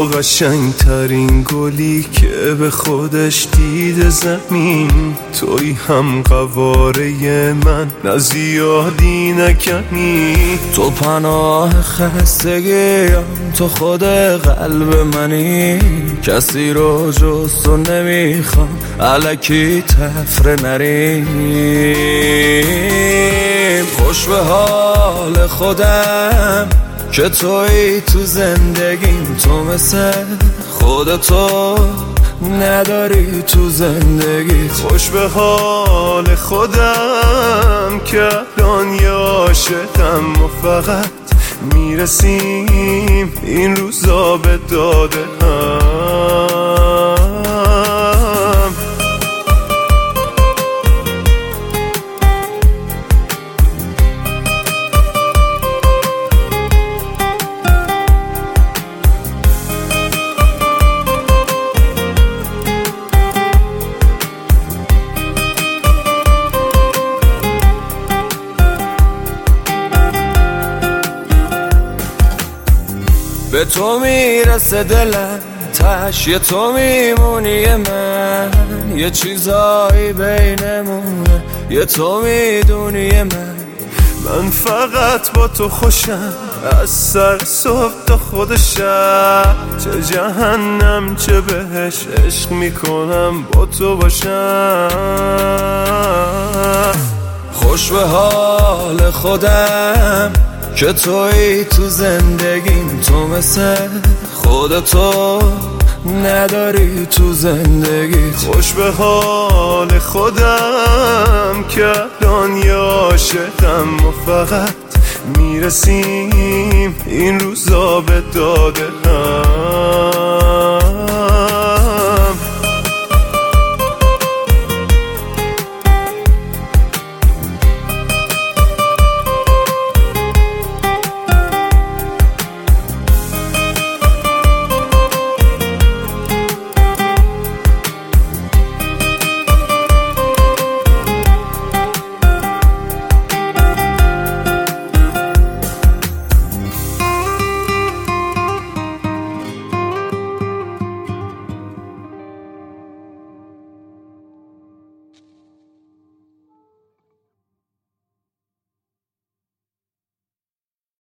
تو قشنگترین گلی که به خودش دیده زمین، توی هم قواره من، نه زیادی نه کمی. تو پناه خستگیم، تو خود قلب منی، کسی رو جز تو نمیخوام، الکی تفره نریم. خوش به حال خودم که توی تو زندگیم، تو مثل خودتو نداری تو زندگیت. خوش به حال خودم که الان یه عاشقم و فقط میرسیم این روزا به داده هم. به تو میرسه دلم، تش تو میمونی من، یه چیزایی بینمونه، یه تو میدونی من فقط با تو خوشم، از سر صبح تا خود شب، چه جهنم چه بهش عشق میکنم با تو باشم. خوش به حال خودم که توی تو زندگیم، تو مثل خودتو نداری تو زندگیت. خوش به حال خودم که الان یه عاشقم و فقط میرسیم این روزا به داده هم.